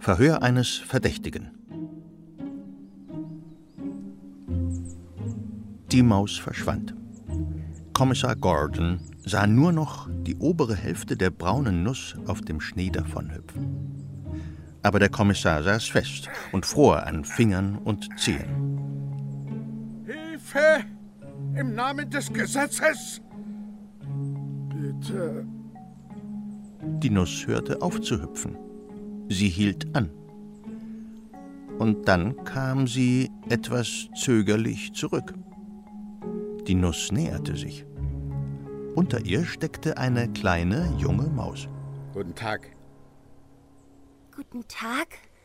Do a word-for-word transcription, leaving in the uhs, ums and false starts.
Verhör eines Verdächtigen. Die Maus verschwand. Kommissar Gordon sah nur noch die obere Hälfte der braunen Nuss auf dem Schnee davonhüpfen. Aber der Kommissar saß fest und fror an Fingern und Zehen. Hilfe! Im Namen des Gesetzes! Bitte. Die Nuss hörte auf zu hüpfen. Sie hielt an. Und dann kam sie etwas zögerlich zurück. Die Nuss näherte sich. Unter ihr steckte eine kleine, junge Maus. Guten Tag. Guten Tag.